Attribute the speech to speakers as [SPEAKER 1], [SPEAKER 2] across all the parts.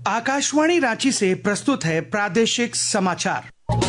[SPEAKER 1] आकाशवाणी रांची से प्रस्तुत है प्रादेशिक समाचार।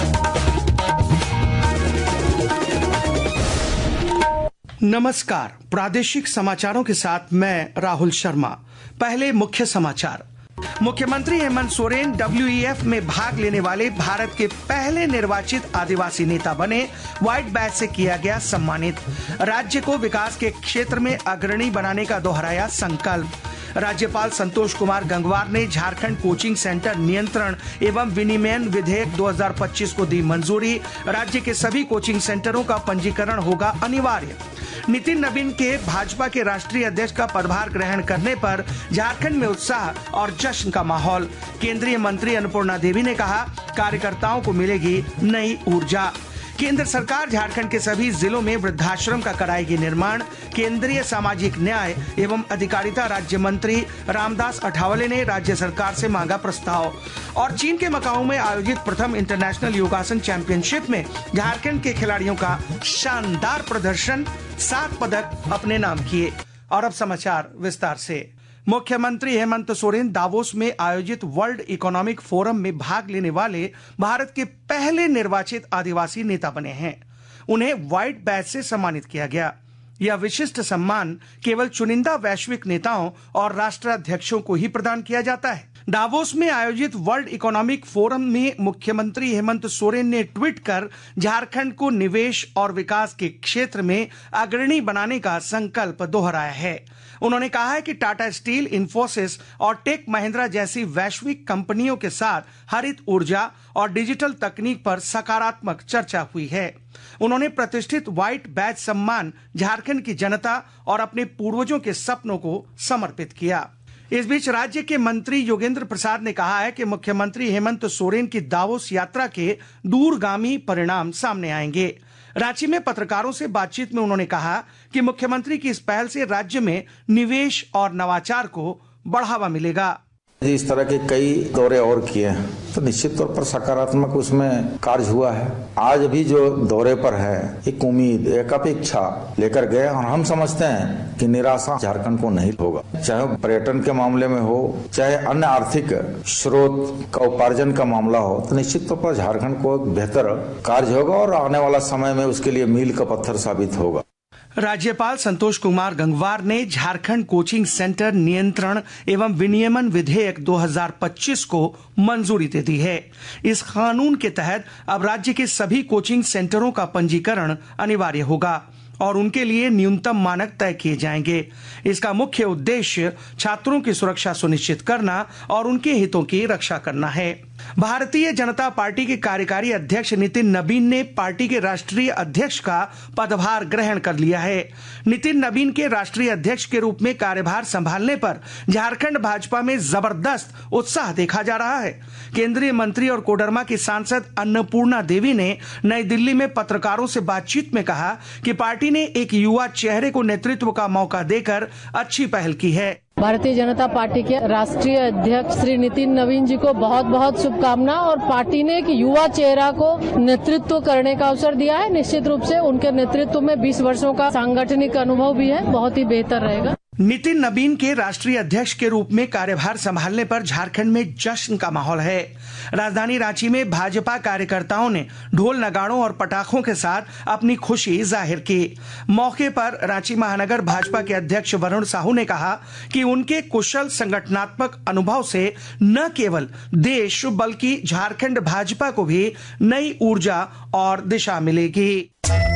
[SPEAKER 1] नमस्कार, प्रादेशिक समाचारों के साथ मैं राहुल शर्मा। पहले मुख्य समाचार। मुख्यमंत्री हेमंत सोरेन WEF में भाग लेने वाले भारत के पहले निर्वाचित आदिवासी नेता बने। व्हाइट बैज से किया गया सम्मानित। राज्य को विकास के क्षेत्र में अग्रणी बनाने का दोहराया संकल्प। राज्यपाल संतोष कुमार गंगवार ने झारखंड कोचिंग सेंटर नियंत्रण एवं विनियमन विधेयक 2025 को दी मंजूरी। राज्य के सभी कोचिंग सेंटरों का पंजीकरण होगा अनिवार्य। नितिन नवीन के भाजपा के राष्ट्रीय अध्यक्ष का पदभार ग्रहण करने पर झारखंड में उत्साह और जश्न का माहौल। केंद्रीय मंत्री अन्नपूर्णा देवी ने कहा, कार्यकर्ताओं को मिलेगी नई ऊर्जा। केंद्र सरकार झारखंड के सभी जिलों में वृद्धाश्रम का कराएगी निर्माण। केंद्रीय सामाजिक न्याय एवं अधिकारिता राज्य मंत्री रामदास अठावले ने राज्य सरकार से मांगा प्रस्ताव। और चीन के मकाऊ में आयोजित प्रथम इंटरनेशनल योगासन चैंपियनशिप में झारखंड के खिलाड़ियों का शानदार प्रदर्शन, 7 पदक अपने नाम किए। और अब समाचार विस्तार से। मुख्यमंत्री हेमंत सोरेन दावोस में आयोजित वर्ल्ड इकोनॉमिक फोरम में भाग लेने वाले भारत के पहले निर्वाचित आदिवासी नेता बने हैं। उन्हें व्हाइट बैज से सम्मानित किया गया। यह विशिष्ट सम्मान केवल चुनिंदा वैश्विक नेताओं और राष्ट्राध्यक्षों को ही प्रदान किया जाता है। दावोस में आयोजित वर्ल्ड इकोनॉमिक फोरम में मुख्यमंत्री हेमंत सोरेन ने ट्वीट कर झारखंड को निवेश और विकास के क्षेत्र में अग्रणी बनाने का संकल्प दोहराया है। उन्होंने कहा है कि टाटा स्टील, इंफोसिस और टेक महिंद्रा जैसी वैश्विक कंपनियों के साथ हरित ऊर्जा और डिजिटल तकनीक पर सकारात्मक चर्चा हुई है। उन्होंने प्रतिष्ठित व्हाइट बैज सम्मान झारखंड की जनता और अपने पूर्वजों के सपनों को समर्पित किया। इस बीच राज्य के मंत्री योगेंद्र प्रसाद ने कहा है कि मुख्यमंत्री हेमंत सोरेन की दावोस यात्रा के दूरगामी परिणाम सामने आएंगे। रांची में पत्रकारों से बातचीत में उन्होंने कहा कि मुख्यमंत्री की इस पहल से राज्य में निवेश और नवाचार को बढ़ावा मिलेगा।
[SPEAKER 2] इस तरह के कई दौरे और किए हैं तो निश्चित तौर पर सकारात्मक उसमें कार्य हुआ है। आज भी जो दौरे पर है, एक उम्मीद, एक अपेक्षा लेकर गए और हम समझते हैं कि निराशा झारखंड को नहीं होगा। चाहे पर्यटन के मामले में हो, चाहे अन्य आर्थिक स्रोत का उपार्जन का मामला हो, तो निश्चित तौर पर झारखंड को एक बेहतर कार्य होगा और आने वाला समय में उसके लिए मील का पत्थर साबित होगा।
[SPEAKER 1] राज्यपाल संतोष कुमार गंगवार ने झारखंड कोचिंग सेंटर नियंत्रण एवं विनियमन विधेयक 2025 को मंजूरी दे दी है। इस कानून के तहत अब राज्य के सभी कोचिंग सेंटरों का पंजीकरण अनिवार्य होगा और उनके लिए न्यूनतम मानक तय किए जाएंगे। इसका मुख्य उद्देश्य छात्रों की सुरक्षा सुनिश्चित करना और उनके हितों की रक्षा करना है। भारतीय जनता पार्टी के कार्यकारी अध्यक्ष नितिन नवीन ने पार्टी के राष्ट्रीय अध्यक्ष का पदभार ग्रहण कर लिया है। नितिन नवीन के राष्ट्रीय अध्यक्ष के रूप में कार्यभार संभालने पर झारखंड भाजपा में जबरदस्त उत्साह देखा जा रहा है। केंद्रीय मंत्री और कोडरमा की सांसद अन्नपूर्णा देवी ने नई दिल्ली में पत्रकारों से बातचीत में कहा कि पार्टी ने एक युवा चेहरे को नेतृत्व का मौका देकर अच्छी पहल की है।
[SPEAKER 3] भारतीय जनता पार्टी के राष्ट्रीय अध्यक्ष श्री नितिन नवीन जी को बहुत बहुत शुभकामना। और पार्टी ने एक युवा चेहरा को नेतृत्व करने का अवसर दिया है। निश्चित रूप से उनके नेतृत्व में 20 वर्षों का सांगठनिक अनुभव भी है, बहुत ही बेहतर रहेगा।
[SPEAKER 1] नितिन नवीन के राष्ट्रीय अध्यक्ष के रूप में कार्यभार संभालने पर झारखंड में जश्न का माहौल है। राजधानी रांची में भाजपा कार्यकर्ताओं ने ढोल नगाड़ों और पटाखों के साथ अपनी खुशी जाहिर की। मौके पर रांची महानगर भाजपा के अध्यक्ष वरुण साहू ने कहा कि उनके कुशल संगठनात्मक अनुभव से न केवल देश बल्कि झारखंड भाजपा को भी नई ऊर्जा और दिशा मिलेगी।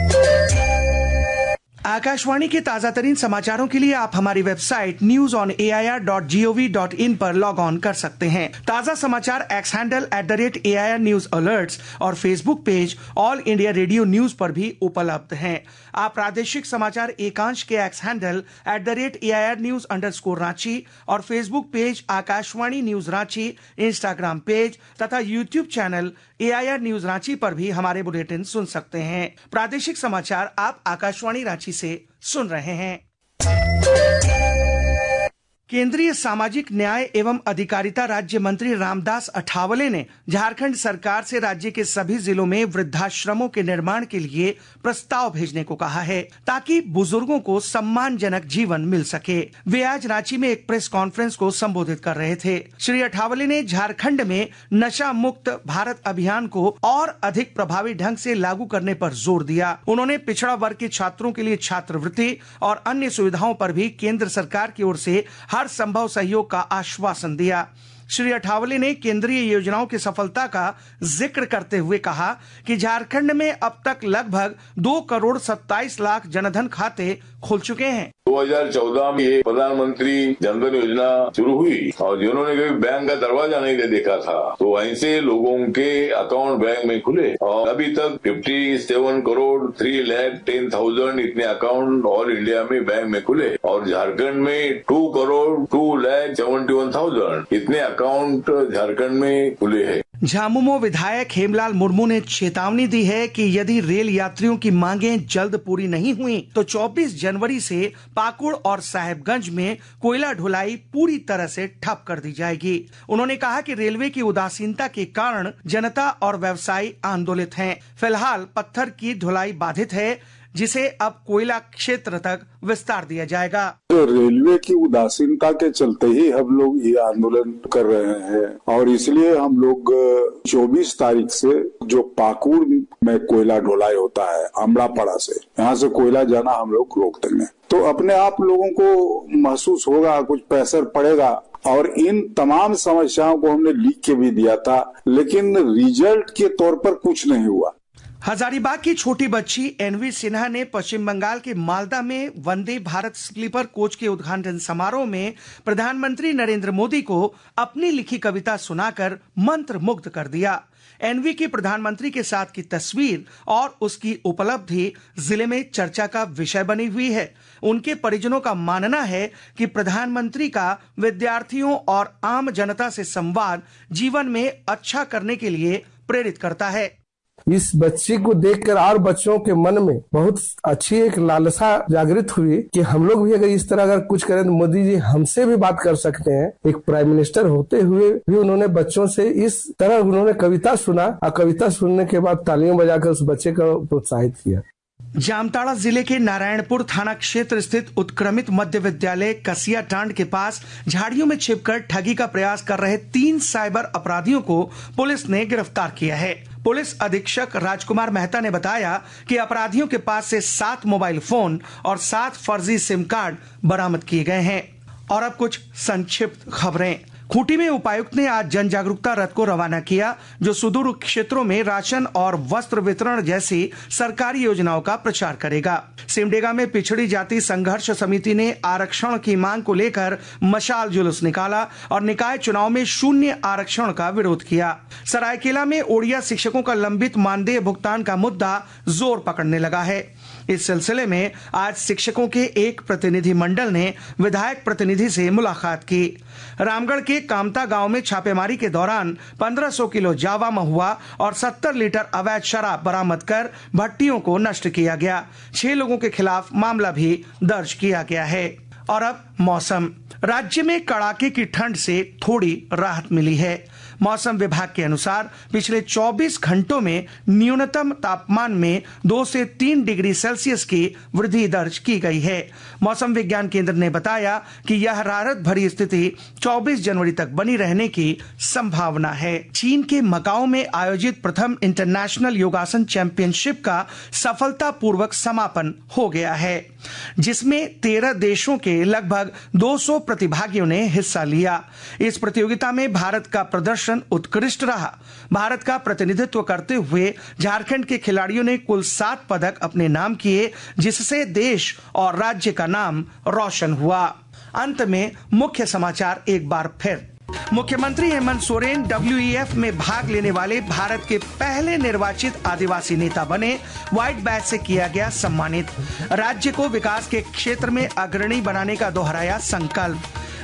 [SPEAKER 1] आकाशवाणी के ताजा तरीन समाचारों के लिए आप हमारी वेबसाइट newsonair.gov.in पर लॉग ऑन कर सकते हैं। ताजा समाचार X handle @AIR News Alerts और Facebook page All India Radio news पर भी उपलब्ध हैं। आप प्रादेशिक समाचार एकांश के एक्स हैंडल @AIR News_Ranchi और Facebook page Akashvani news Ranchi, Instagram page तथा YouTube channel AIR News Ranchi पर भी हमारे बुलेटिन सुन सकते हैं। प्रादेशिक समाचार आप आकाशवाणी रांची से सुन रहे हैं। केंद्रीय सामाजिक न्याय एवं अधिकारिता राज्य मंत्री रामदास अठावले ने झारखंड सरकार से राज्य के सभी जिलों में वृद्धाश्रमों के निर्माण के लिए प्रस्ताव भेजने को कहा है, ताकि बुजुर्गों को सम्मानजनक जीवन मिल सके। वे आज रांची में एक प्रेस कॉन्फ्रेंस को संबोधित कर रहे थे। श्री अठावले ने झारखंड में नशा मुक्त भारत अभियान को और अधिक प्रभावी ढंग से लागू करने पर जोर दिया। उन्होंने पिछड़ा वर्ग के छात्रों के लिए छात्रवृत्ति और अन्य सुविधाओं पर भी केंद्र सरकार की ओर से हर संभव सहयोग का आश्वासन दिया। श्री अठावले ने केंद्रीय योजनाओं की सफलता का जिक्र करते हुए कहा कि झारखंड में अब तक लगभग 2,27,00,000 जनधन खाते खुल चुके हैं।
[SPEAKER 4] 2014 में ये प्रधानमंत्री जनधन योजना शुरू हुई और जिन्होंने कभी बैंक का दरवाजा नहीं देखा था, तो वहीं से लोगों के अकाउंट बैंक में खुले और अभी तक 57 करोड़ 3,10,000 इतने अकाउंट ऑल इंडिया में बैंक में खुले और झारखंड में 2 करोड़ 2,71,000 इतने अकाउंट झारखंड में खुले हैं।
[SPEAKER 1] झामुमो विधायक हेमलाल मुर्मू ने चेतावनी दी है कि यदि रेल यात्रियों की मांगें जल्द पूरी नहीं हुई तो 24 जनवरी से पाकुड़ और साहेबगंज में कोयला ढुलाई पूरी तरह से ठप कर दी जाएगी। उन्होंने कहा कि रेलवे की उदासीनता के कारण जनता और व्यवसायी आंदोलित हैं। फिलहाल पत्थर की ढुलाई बाधित है, जिसे अब कोयला क्षेत्र तक विस्तार दिया जाएगा।
[SPEAKER 5] रेलवे की उदासीनता के चलते ही हम लोग ये आंदोलन कर रहे हैं और इसलिए हम लोग 24 तारीख से जो पाकुड़ में कोयला ढुलाई होता है अमड़ापाड़ा से, यहाँ से कोयला जाना हम लोग रोक देंगे। तो अपने आप लोगों को महसूस होगा, कुछ प्रेशर पड़ेगा और इन तमाम समस्याओं को हमने लिख के भी दिया था, लेकिन रिजल्ट के तौर पर कुछ नहीं हुआ।
[SPEAKER 1] हजारीबाग की छोटी बच्ची एनवी सिन्हा ने पश्चिम बंगाल के मालदा में वंदे भारत स्लीपर कोच के उद्घाटन समारोह में प्रधानमंत्री नरेंद्र मोदी को अपनी लिखी कविता सुनाकर मंत्रमुग्ध कर दिया। एनवी की प्रधानमंत्री के साथ की तस्वीर और उसकी उपलब्धि जिले में चर्चा का विषय बनी हुई है। उनके परिजनों का मानना है कि प्रधानमंत्री का विद्यार्थियों और आम जनता से संवाद जीवन में अच्छा करने के लिए प्रेरित करता है।
[SPEAKER 6] इस बच्ची को देखकर और बच्चों के मन में बहुत अच्छी एक लालसा जागृत हुई कि हम लोग भी अगर इस तरह अगर कुछ करें तो मोदी जी हमसे भी बात कर सकते हैं। एक प्राइम मिनिस्टर होते हुए भी उन्होंने बच्चों से इस तरह उन्होंने कविता सुना और कविता सुनने के बाद तालियां बजाकर उस बच्चे को प्रोत्साहित किया।
[SPEAKER 1] जामताड़ा जिले के नारायणपुर थाना क्षेत्र स्थित उत्क्रमित मध्य विद्यालय कसिया टांड के पास झाड़ियों में छिपकर ठगी का प्रयास कर रहे 3 साइबर अपराधियों को पुलिस ने गिरफ्तार किया है। पुलिस अधीक्षक राजकुमार मेहता ने बताया कि अपराधियों के पास से 7 मोबाइल फोन और 7 फर्जी सिम कार्ड बरामद किए गए हैं। और अब कुछ संक्षिप्त खबरें। खूंटी में उपायुक्त ने आज जन जागरूकता रथ को रवाना किया, जो सुदूर क्षेत्रों में राशन और वस्त्र वितरण जैसी सरकारी योजनाओं का प्रचार करेगा। सिमडेगा में पिछड़ी जाति संघर्ष समिति ने आरक्षण की मांग को लेकर मशाल जुलूस निकाला और निकाय चुनाव में 0 आरक्षण का विरोध किया। सरायकेला में ओडिया शिक्षकों का लंबित मानदेय भुगतान का मुद्दा जोर पकड़ने लगा है। इस सिलसिले में आज शिक्षकों के एक प्रतिनिधि मंडल ने विधायक प्रतिनिधि से मुलाकात की। रामगढ़ के कामता गांव में छापेमारी के दौरान 1500 किलो जावा महुआ और 70 लीटर अवैध शराब बरामद कर भट्टियों को नष्ट किया गया। 6 लोगों के खिलाफ मामला भी दर्ज किया गया है। और अब मौसम। राज्य में कड़ाके की ठंड से थोड़ी राहत मिली है। मौसम विभाग के अनुसार पिछले 24 घंटों में न्यूनतम तापमान में 2 से 3 डिग्री सेल्सियस की वृद्धि दर्ज की गई है। मौसम विज्ञान केंद्र ने बताया कि यह राहत भरी स्थिति 24 जनवरी तक बनी रहने की संभावना है। चीन के मकाओ में आयोजित प्रथम इंटरनेशनल योगासन चैंपियनशिप का सफलतापूर्वक समापन हो गया है, जिसमें 13 देशों के लगभग 200 प्रतिभागियों ने हिस्सा लिया। इस प्रतियोगिता में भारत का प्रदर्शन उत्कृष्ट रहा। भारत का प्रतिनिधित्व करते हुए झारखंड के खिलाड़ियों ने कुल 7 पदक अपने नाम किए, जिससे देश और राज्य का नाम रोशन हुआ। अंत में मुख्य समाचार एक बार फिर। मुख्यमंत्री हेमंत सोरेन WEF में भाग लेने वाले भारत के पहले निर्वाचित आदिवासी नेता बने। व्हाइट बैच से किया गया सम्मानित। राज्य को विकास के क्षेत्र में अग्रणी बनाने का दोहराया संकल्प।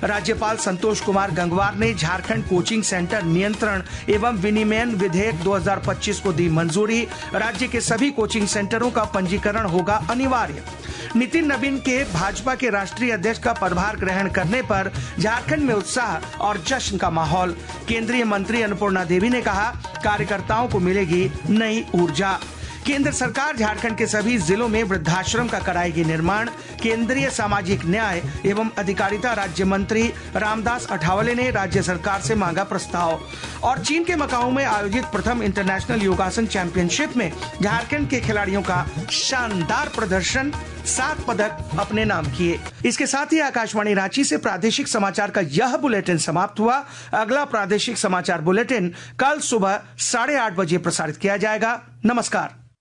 [SPEAKER 1] राज्यपाल संतोष कुमार गंगवार ने झारखंड कोचिंग सेंटर नियंत्रण एवं विनियमन विधेयक 2025 को दी मंजूरी। राज्य के सभी कोचिंग सेंटरों का पंजीकरण होगा अनिवार्य। नितिन नवीन के भाजपा के राष्ट्रीय अध्यक्ष का पदभार ग्रहण करने पर झारखंड में उत्साह और जश्न का माहौल। केंद्रीय मंत्री अन्नपूर्णा देवी ने कहा, कार्यकर्ताओं को मिलेगी नई ऊर्जा। केंद्र सरकार झारखंड के सभी जिलों में वृद्धाश्रम का कराएगी निर्माण। केंद्रीय सामाजिक न्याय एवं अधिकारिता राज्य मंत्री रामदास अठावले ने राज्य सरकार से मांगा प्रस्ताव। और चीन के मकाऊ में आयोजित प्रथम इंटरनेशनल योगासन चैंपियनशिप में झारखंड के खिलाड़ियों का शानदार प्रदर्शन, 7 पदक अपने नाम किए। इसके साथ ही आकाशवाणी रांची से प्रादेशिक समाचार का यह बुलेटिन समाप्त हुआ। अगला प्रादेशिक समाचार बुलेटिन कल सुबह 8:30 बजे प्रसारित किया जाएगा। नमस्कार।